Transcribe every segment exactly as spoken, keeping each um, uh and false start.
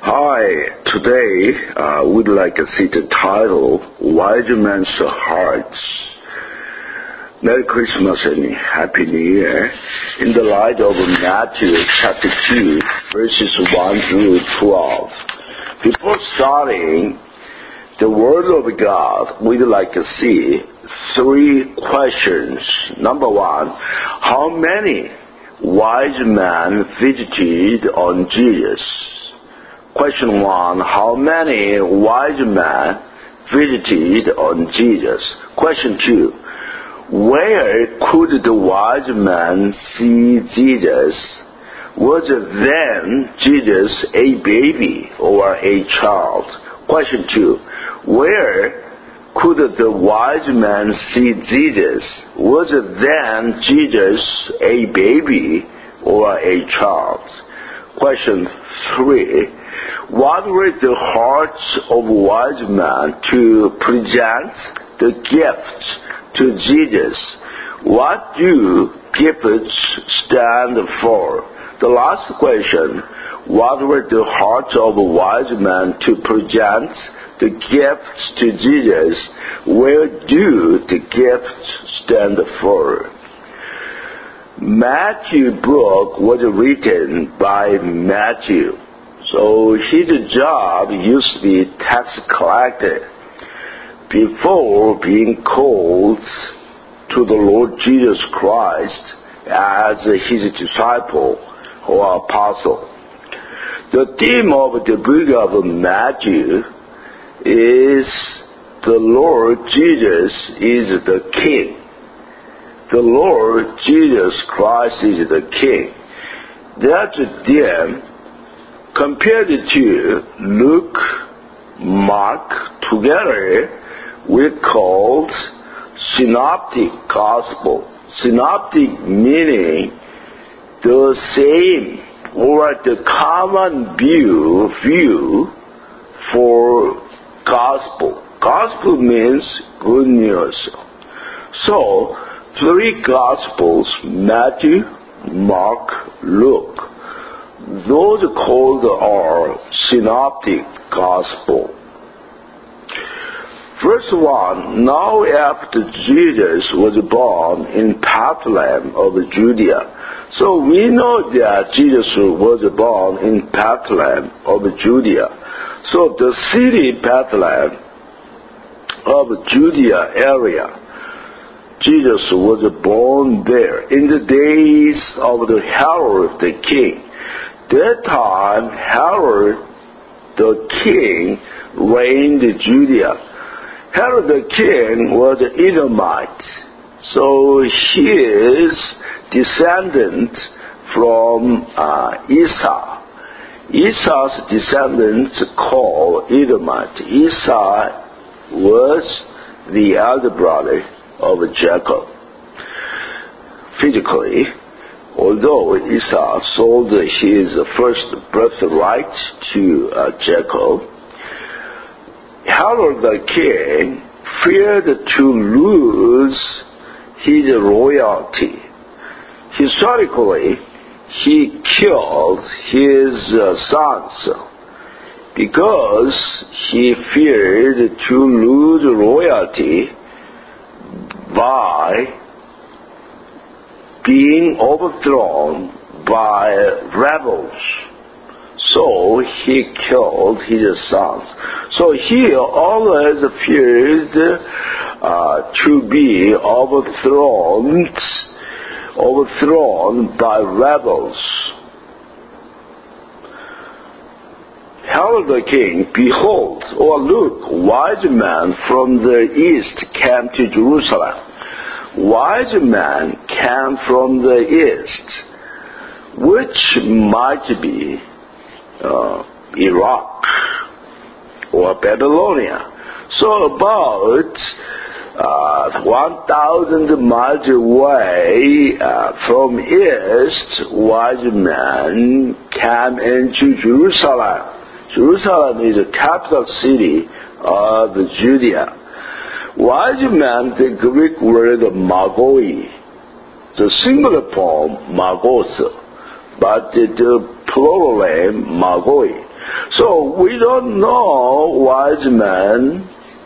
Hi, today uh, we'd like to see the title, Wise Man's Hearts. Merry Christmas and Happy New Year. In the light of Matthew chapter two, verses one through twelve. Before starting the Word of God, we'd like to see three questions. Number one, how many wise men visited on Jesus? Question one, how many wise men visited on Jesus? Question two, where could the wise men see Jesus? Was then Jesus a baby or a child? Question two, where could the wise men see Jesus? Was then Jesus a baby or a child? Question three, what were the hearts of wise men to present the gift to Jesus? What do gifts stand for? The last question, what were the hearts of wise men to present the gifts to Jesus? Where do the gifts stand for? Matthew book was written by Matthew. So his job used to be tax collector before being called to the Lord Jesus Christ as his disciple or apostle. The theme of the book of Matthew is the Lord Jesus is the King. The Lord Jesus Christ is the King. That theme, compared to Luke, Mark, together we called synoptic gospel. Synoptic meaning the same or the common view, view for gospel. Gospel means good news. So, three gospels, Matthew, Mark, Luke. Those called are synoptic gospel. First one, now after Jesus was born in Bethlehem of Judea. So we know that Jesus was born in Bethlehem of Judea. So the city Bethlehem of Judea area, Jesus was born there in the days of the Herod the king. That time, Herod the king reigned in Judea. Herod the king was an Edomite, so his descendant from uh, Esau. Esau's descendants called Edomite. Esau was the elder brother of Jacob. Physically, although Esau sold his first birthright to uh, Jacob, Herod the king feared to lose his royalty. Historically, he killed his uh, sons because he feared to lose royalty by being overthrown by rebels. So he killed his sons. So he always feared uh, to be overthrown, overthrown by rebels. Herod the king, behold, or look, wise men from the east came to Jerusalem. Wise men came from the east, which might be uh, Iraq or Babylonia. So about uh, one thousand miles away uh, from east, wise men came into Jerusalem. Jerusalem is the capital city of Judea. Wise men, the Greek word magoi, the singular form magos, but the plural name magoi. So we don't know wise men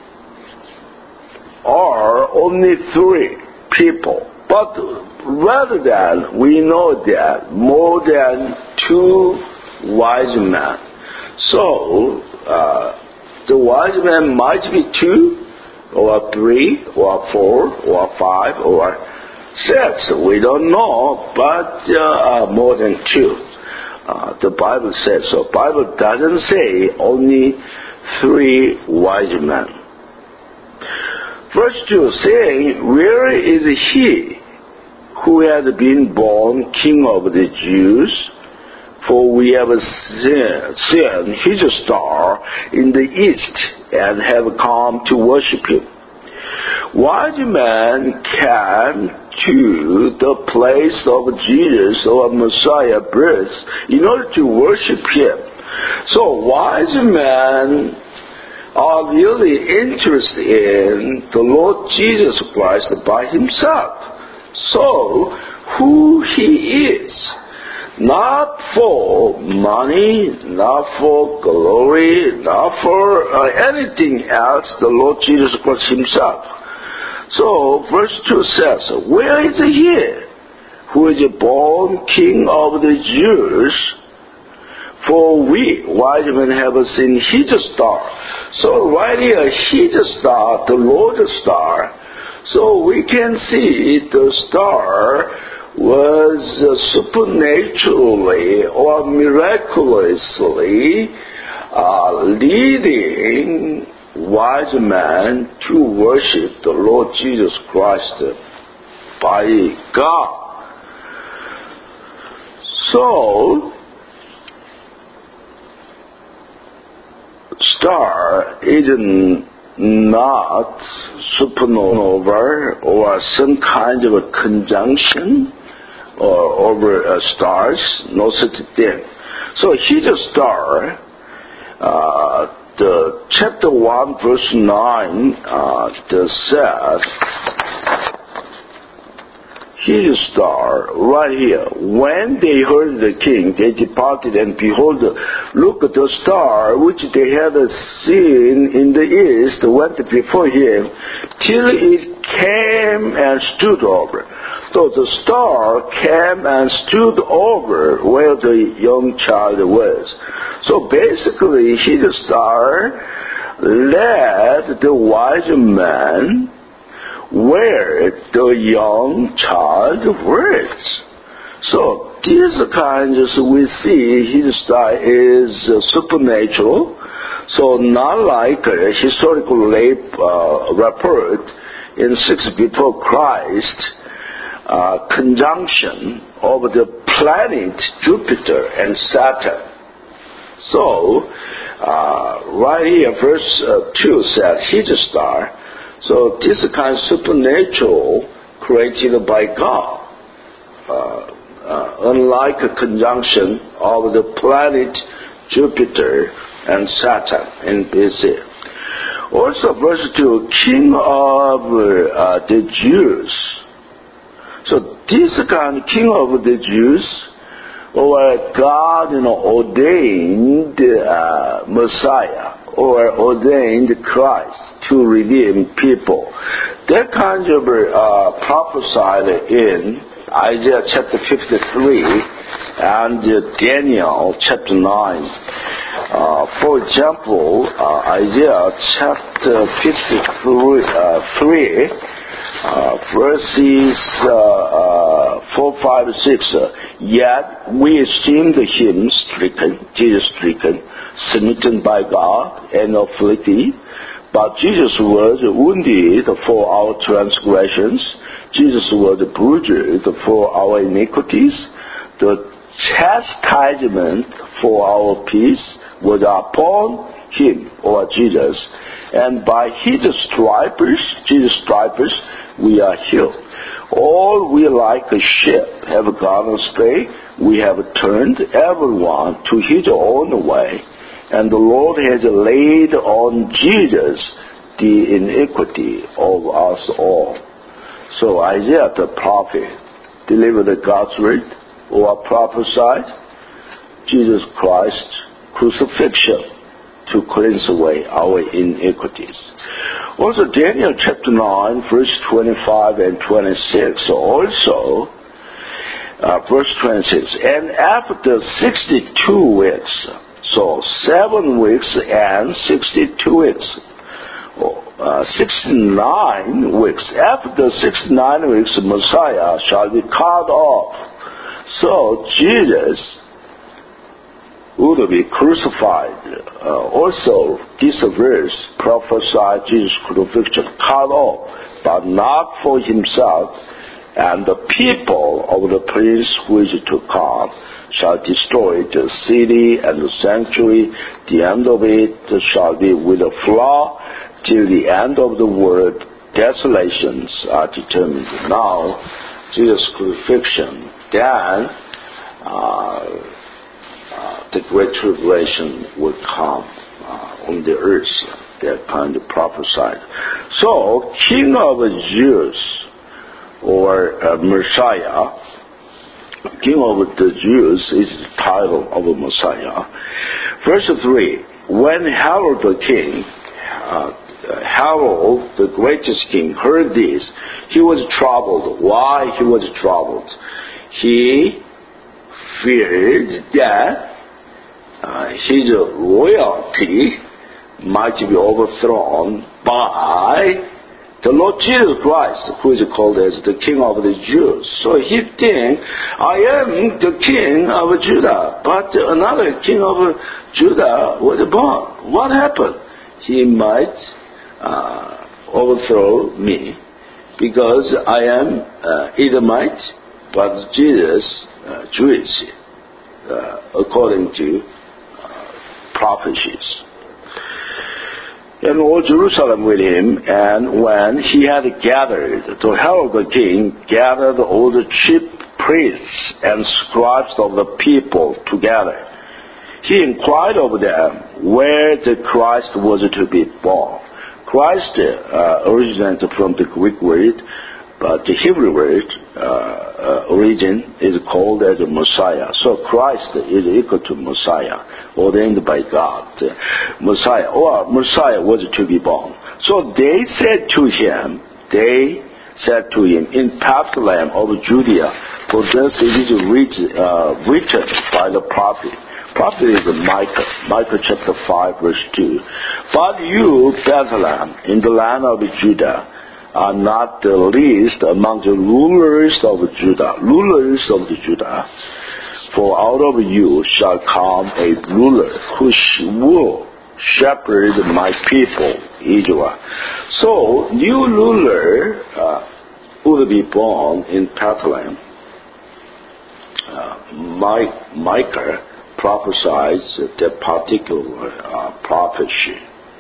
are only three people, but rather than we know that more than two wise men. So uh, the wise men might be two, or three, or four, or five, or six. We don't know, but uh, more than two. Uh, the Bible says so. Bible doesn't say only three wise men. Verse two saying, where is he who has been born King of the Jews? For we have seen, seen his star in the east and have come to worship him. Wise men came to the place of Jesus or Messiah birth in order to worship him. So wise men are really interested in the Lord Jesus Christ by himself. So who he is. Not for money, not for glory, not for uh, anything else, the Lord Jesus Christ himself. So verse two says, where is he who is born King of the Jews? For we, wise men, have seen his star. So right here, his star, the Lord's star. So we can see the star was uh, supernaturally or miraculously uh, leading wise men to worship the Lord Jesus Christ by God. So, star is not supernova or some kind of a conjunction or over uh, stars, no such thing. So his star, uh, the chapter one verse nine uh, the says, his star, right here, when they heard the king, they departed, and behold, look at the star which they had seen in the east went before him, till it came and stood over. So the star came and stood over where the young child was. So basically, his star led the wise man where the young child was. So these kinds we see his star is uh, supernatural, so not like a historical uh, report in six before Christ, uh, conjunction of the planet Jupiter and Saturn. So uh, right here verse uh, two says his star. So this kind of supernatural created by God, uh, uh, unlike a conjunction of the planet Jupiter and Saturn in B C. Also verse two, King of uh, the Jews. So this kind of King of the Jews, or God, you know, ordained uh, Messiah, or ordained Christ to redeem people. That kind of uh, prophesied in Isaiah chapter fifty-three and uh, Daniel chapter nine. Uh, for example, uh, Isaiah chapter fifty-three, uh, three, uh, verses uh, uh, four, five, six. Uh, Yet we esteemed him stricken, Jesus stricken, smitten by God, and afflicted. But Jesus was wounded for our transgressions. Jesus was bruised for our iniquities. The chastisement for our peace was upon him, or Jesus. And by his stripes, Jesus' stripes, we are healed. All we like a sheep have gone astray. We have turned everyone to his own way. And the Lord has laid on Jesus the iniquity of us all. So Isaiah the prophet delivered God's word or prophesied Jesus Christ crucifixion to cleanse away our iniquities. Also, Daniel chapter nine, verse twenty-five and twenty-six, also, uh, verse twenty-six, and after sixty-two weeks, so seven weeks and sixty-two weeks, uh, sixty-nine weeks, after sixty-nine weeks, Messiah shall be cut off. So, Jesus would be crucified. Uh, also, this verse prophesied Jesus' crucifixion, cut off, but not for himself, and the people of the prince who is to come shall destroy the city and the sanctuary. The end of it shall be with a flood till the end of the world. Desolations are determined. Now, Jesus' crucifixion, then uh, Uh, the great tribulation will come uh, on the earth. That kind of prophesied. So, King of the Jews, or uh, Messiah, King of the Jews is the title of the Messiah. Verse three, when Herod the king, uh, Herod, the greatest king, heard this, he was troubled. Why he was troubled? He feared that uh, his royalty might be overthrown by the Lord Jesus Christ, who is called as the King of the Jews. So he thinks, I am the King of Judah, but another King of Judah was born. What happened? He might uh, overthrow me because I am uh, Edomite, but Jesus Uh, Jewish, uh, according to uh, prophecies. And all Jerusalem with him, and when he had gathered, the Herod the king gathered all the chief priests and scribes of the people together. He inquired of them where the Christ was to be born. Christ uh, originated from the Greek word, but the Hebrew word uh, uh, origin is called as Messiah. So Christ is equal to Messiah, ordained by God. Messiah, or Messiah was to be born. So they said to him, they said to him, in Bethlehem of Judea, for this it is read, uh, written by the prophet. Prophet is Micah, Micah chapter five, verse two. But you, Bethlehem, in the land of Judah, are not the least among the rulers of Judah, rulers of the Judah, for out of you shall come a ruler who will shepherd my people, Israel. So, new ruler uh, will be born in Bethlehem. Uh, Micah prophesies that particular uh, prophecy.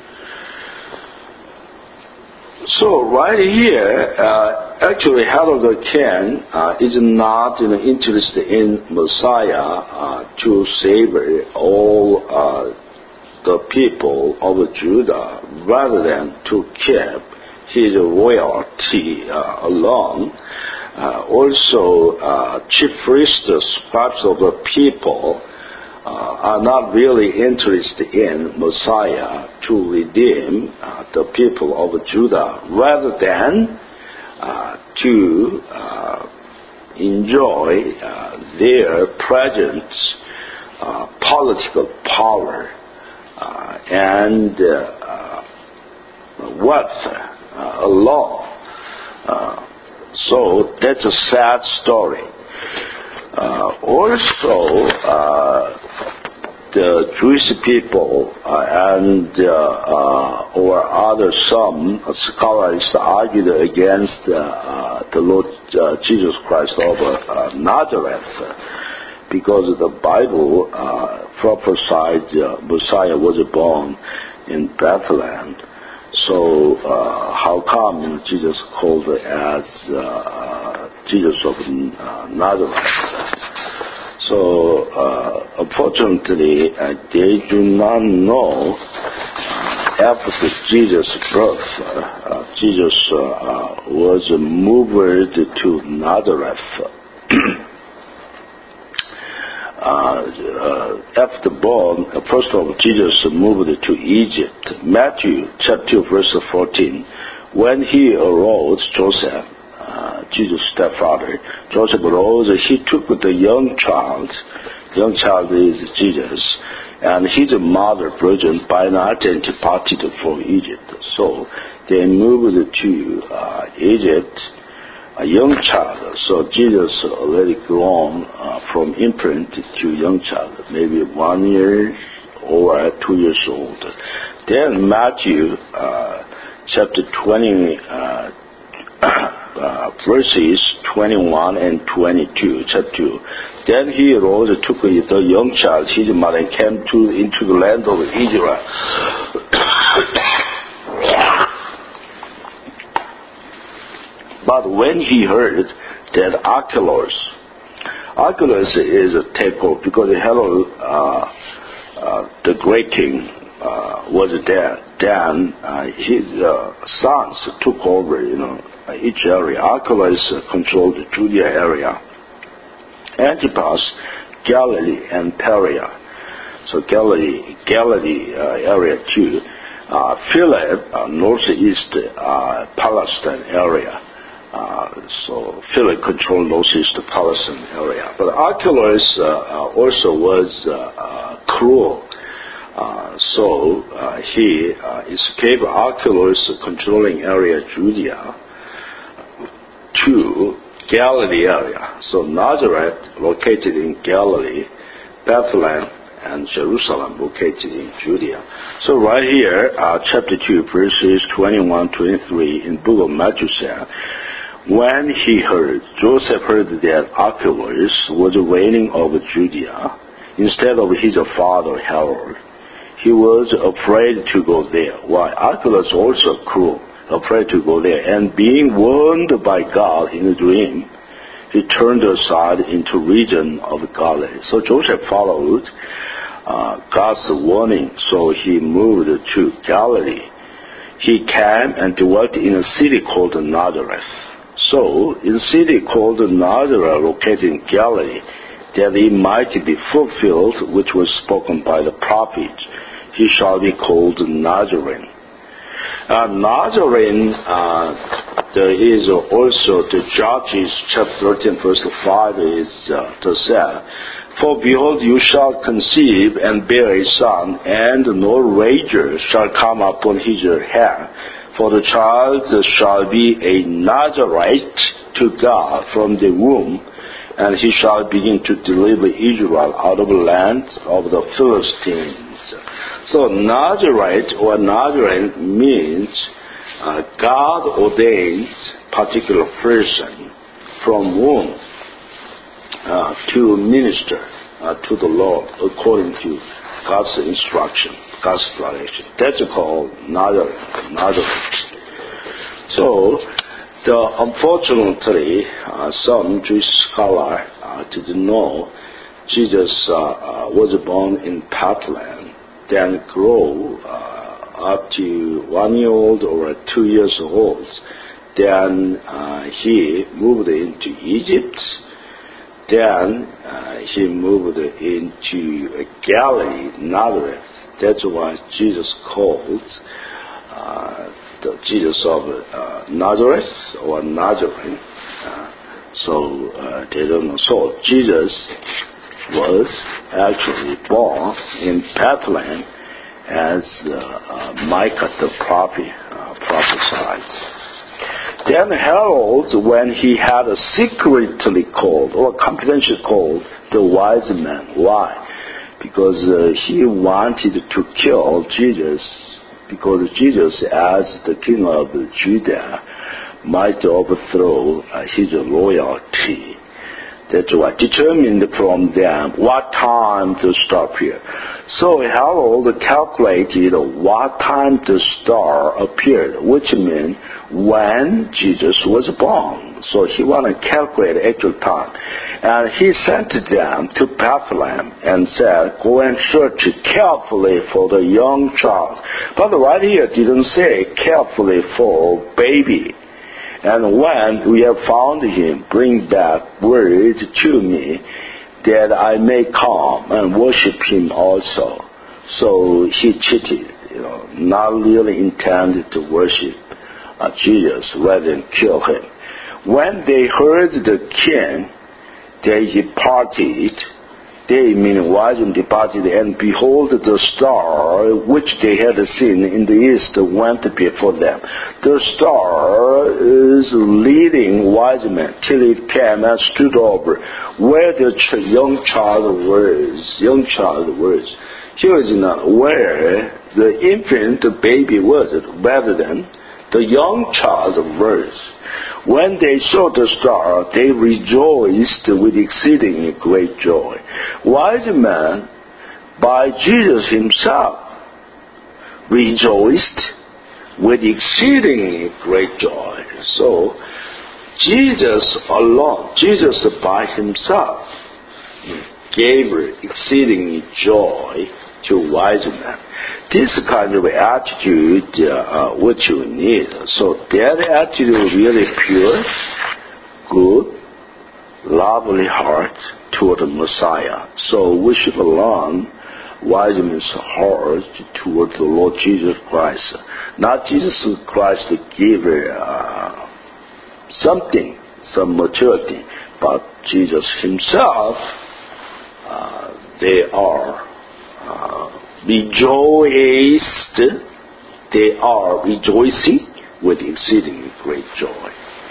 So right here, uh, actually Herod the king uh, is not you know, interested in Messiah uh, to save all uh, the people of Judah, rather than to keep his royalty uh, alone. Uh, also, uh, chief priests, scribes of the people, Uh, are not really interested in Messiah to redeem uh, the people of Judah, rather than uh, to uh, enjoy uh, their present uh, political power uh, and uh, uh, wealth uh, alone. Uh, so that's a sad story. Uh, also, uh, the Jewish people uh, and uh, uh, or other some scholars argued against uh, uh, the Lord uh, Jesus Christ of uh, Nazareth, because the Bible uh, prophesied uh, Messiah was born in Bethlehem. So uh, how come Jesus called as uh, Jesus of uh, Nazareth? So uh, unfortunately, uh, they do not know uh, after Jesus' birth, uh, uh, Jesus uh, uh, was moved to Nazareth. uh, uh, after born, uh, first of all, Jesus moved to Egypt. Matthew chapter verse fourteen. When he arose, Joseph, uh, Jesus' stepfather, Joseph arose, he took the young child, young child is Jesus, and his mother, virgin, by night and departed from Egypt. So they moved to uh, Egypt, a young child. So Jesus already grown uh, from infant to young child, maybe one year or two years old. Then Matthew uh, chapter twenty, uh, uh, verses twenty-one and twenty-two, chapter two. Then he arose, took the young child, his mother, and came to, into the land of Israel. But when he heard that Archelaus, Archelaus is a type because Herod, uh, uh, the great king, uh, was dead. Then uh, his uh, sons took over, you know, each area. Archelaus controlled the Judea area, Antipas, Galilee, and Perea. So Galilee, Galilee uh, area too. Uh, Philip, uh, northeast uh, Palestine area. Uh, so Philip controlled northeast Palestine area. But Archelaus uh, uh, also was uh, uh, cruel. Uh, so uh, he uh, escaped Archelaus controlling area Judea to Galilee area. So Nazareth, located in Galilee, Bethlehem, and Jerusalem, located in Judea. So right here, uh, chapter two, verses twenty-one, twenty-three, in book of Matthew said, when he heard, Joseph heard that Archelaus was reigning over Judea instead of his father Herod, he was afraid to go there. Why? Archelaus also cruel, afraid to go there. And being warned by God in a dream, he turned aside into region of Galilee. So Joseph followed uh, God's warning, so he moved to Galilee. He came and dwelt in a city called Nazareth. So, in a city called Nazareth, located in Galilee, that it might be fulfilled, which was spoken by the prophet, he shall be called Nazarene. Uh, Nazarene, uh, there is also the Judges, chapter thirteen, verse five is uh, to say, for behold, you shall conceive and bear a son, and no razor shall come upon his head. For the child shall be a Nazarite to God from the womb, and he shall begin to deliver Israel out of the land of the Philistines. So Nazarite or Nazarene means uh, God ordained particular person from womb uh, to minister uh, to the Lord according to God's instruction. God's direction. That's called Nazareth. Nazareth. So, the, unfortunately, uh, some Jewish scholars uh, didn't know Jesus uh, uh, was born in Bethlehem, then grew uh, up to one year old or two years old. Then uh, he moved into Egypt. Then uh, he moved into Galilee, Nazareth. That's why Jesus called uh, the Jesus of uh, Nazareth or Nazarene. Uh, so uh, they don't know. So Jesus was actually born in Bethlehem as uh, uh, Micah the prophet uh, prophesied. Then Herod, when he had a secretly called or confidentially called the wise men. Why? Because uh, he wanted to kill Jesus, because Jesus, as the king of Judah, might overthrow uh, his loyalty. That's what determined from them what time to stop here. So Herod calculated what time the star appeared, which means when Jesus was born. So he wanted to calculate the actual time. And he sent them to Bethlehem and said, go and search carefully for the young child. But right here it didn't say carefully for baby. And when we have found him, bring back word to me. that I may come and worship him also. So he cheated, you know, not really intended to worship uh, Jesus rather than kill him. When they heard the king, they departed. They, meaning wise men, departed, and behold, the star which they had seen in the east went before them. The star is leading wise men till it came and stood over where the ch- young child was. Young child was. He was not where the infant, the baby was, rather than the young child was. When they saw the star, they rejoiced with exceeding great joy. Wise men, by Jesus himself, rejoiced with exceeding great joy. So, Jesus alone, Jesus by himself, gave exceeding joy to wise men. This kind of attitude uh, what you need. So that attitude is really pure, good, lovely heart toward the Messiah. So we should learn wise men's heart toward the Lord Jesus Christ. Not Jesus Christ to give uh, something, some maturity, but Jesus himself, uh, they are Uh, rejoiced, they are rejoicing with exceeding great joy.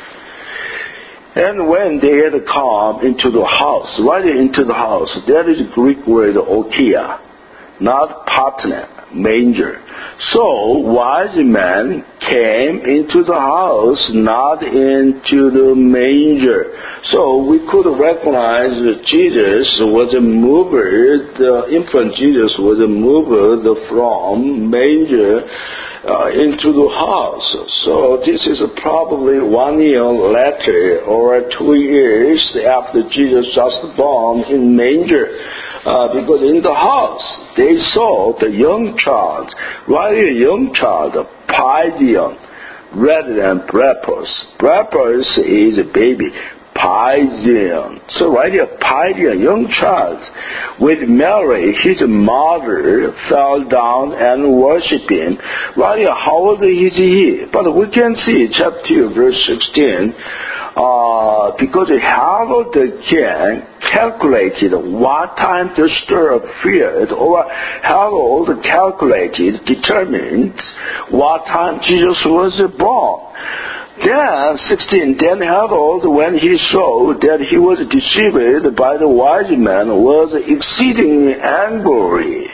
And when they had come into the house, right into the house, that is the Greek word okia, not partner, manger. So wise men came into the house, not into the manger. So we could recognize that Jesus was moved, the infant Jesus was moved from manger uh, into the house. So this is probably one year later or two years after Jesus just born in manger. Uh, because in the house, they saw the young child, right, a young child, Paidion, rather than Brepos. Brepos is a baby, Paidion. So right here, Paidion, young child, with Mary, his mother, fell down and worshipped him. Right here, how old is he? But we can see, chapter two, verse sixteen, uh, because Herod the king calculated what time to stir up fear, or Herod calculated, determined what time Jesus was born. Then, sixteen, then Herod, when he saw that he was deceived by the wise men, was exceedingly angry.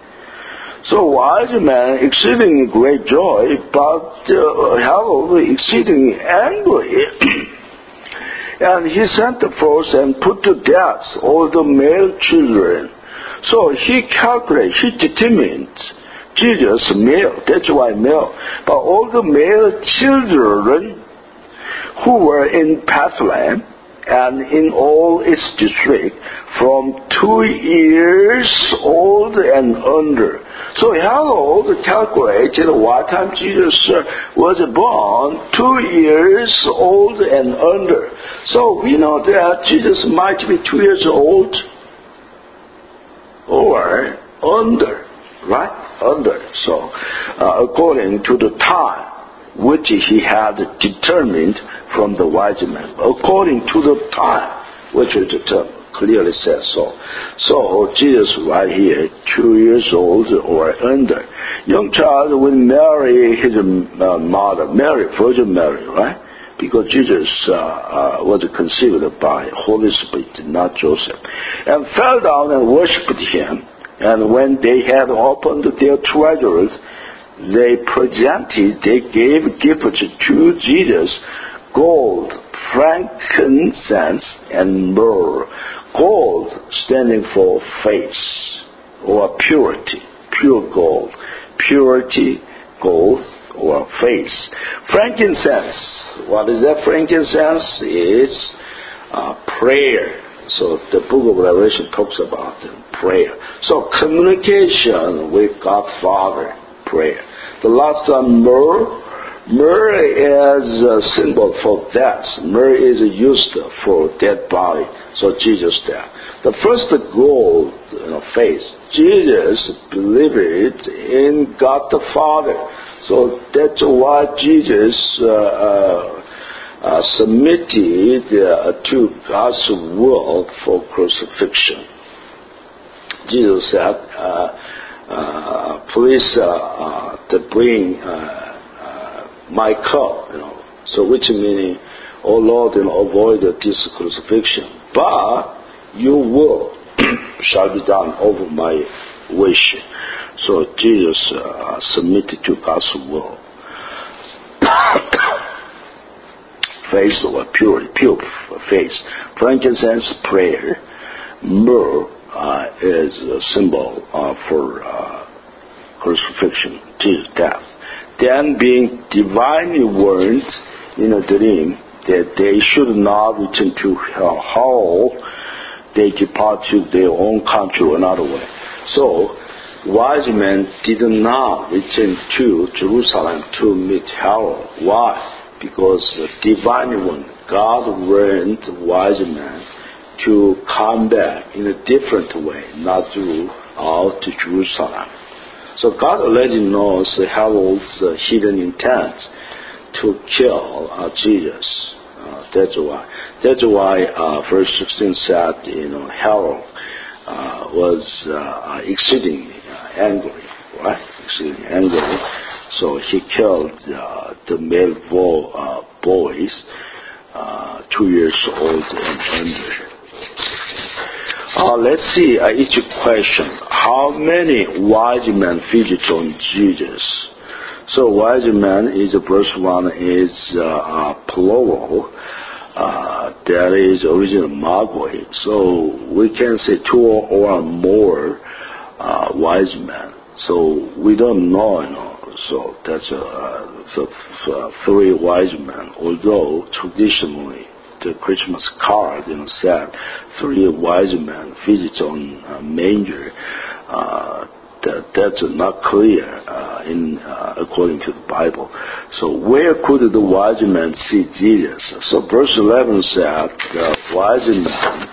So wise men exceeding great joy, but uh, Herod exceedingly angry. And he sent forth and put to death all the male children. So he calculated, he determined Jesus male, that's why male. But all the male children who were in Bethlehem and in all its district from two years old and under. So Herod calculated what time Jesus was born, two years old and under. So we know that Jesus might be two years old or under, right? Under. So uh, according to the time which he had determined from the wise men, according to the time which was determined, clearly says so. So Jesus right here, two years old or under, young child with Mary, his uh, mother, Mary, Virgin Mary, right? Because Jesus uh, uh, was conceived by Holy Spirit, not Joseph, and fell down and worshipped him. And when they had opened their treasures, they presented, they gave gifts to Jesus, gold, frankincense, and myrrh. Gold standing for faith or purity, pure gold. Purity, gold, or faith. Frankincense, what is that frankincense? It's uh, prayer. So the book of Revelation talks about prayer. So communication with God Father, prayer. The last one, myrrh, Myrrh is a symbol for death. Myrrh is used for dead body. So Jesus died. The first goal, you know, faith. Jesus believed in God the Father. So that's why Jesus uh, uh, uh, submitted uh, to God's will for crucifixion. Jesus said, uh, uh, please uh, uh, to bring uh, uh, my cup, you know. So which meaning, oh Lord, you know, avoid this crucifixion. But your will shall be done over my wish. So Jesus uh, submitted to God's will. Faith or pure, pure faith. Frankincense, prayer. Myrrh uh, is a symbol uh, for uh, crucifixion, Jesus' death. Then being divinely warned in a dream that they should not return to hell, they depart to their own country another way. So, wise men did not return to Jerusalem to meet Herod. Why? Because the divine one, God warned wise men to come back in a different way, not to out to Jerusalem. So God already knows Herod's uh, hidden intent to kill uh, Jesus. Uh, that's why. That's why uh, verse sixteen said, you know, Herod uh, was uh, exceedingly uh, angry, right? Exceedingly angry. So he killed uh, the male vo- uh, boys, uh, two years old and under. Uh, let's see uh, each question. How many wise men visited on Jesus? So wise men is verse one is uh, uh, plural. Uh, that is original Magoi. So we can say two or more uh, wise men. So we don't know, you know. So that's uh, so, uh, three wise men. Although traditionally the Christmas card, you know, said three wise men visit on uh, manger. Uh, that, that's not clear uh, in uh, according to the Bible. So where could the wise men see Jesus? So verse eleven said the wise men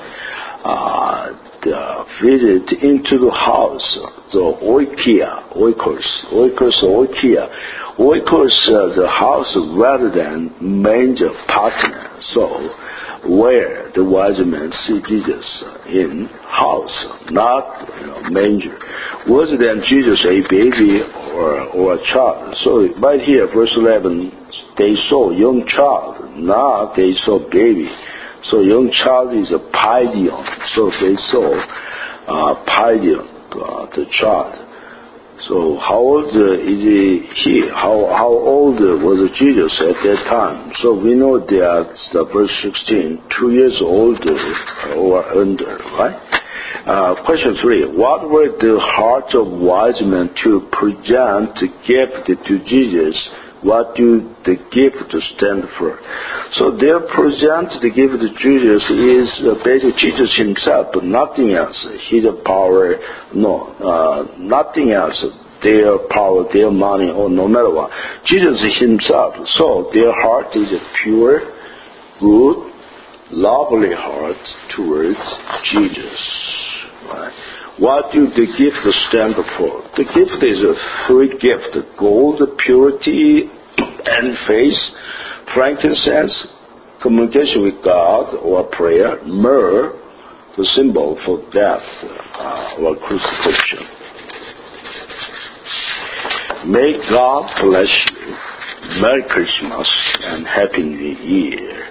uh, the visit into the house, the oikia, oikos, oikos, oikia, oikos, uh, the house rather than manger partner. So where the wise men see Jesus in house, not, you know, manger. Was then Jesus a baby or or a child? So right here, verse eleven, they saw young child, not they saw baby. So young child is a paidion. So they saw uh, paidion, uh, the child. So how old uh, is he? he how how old was Jesus at that time? So we know that uh, verse sixteen, two years older or under, right? Uh, question three: what were the hearts of wise men to present the gift to Jesus? What do the gift stand for? So they present the gift to Jesus is uh, basically Jesus himself, but nothing else. His power, no, uh, nothing else. Their power, their money, or no matter what. Jesus himself. So their heart is a pure, good, lovely heart towards Jesus. Right? What do the gift stand for? The gift is a free gift: gold, purity, and faith, frankincense, communication with God or prayer, myrrh, the symbol for death uh, or crucifixion. May God bless you. Merry Christmas and Happy New Year.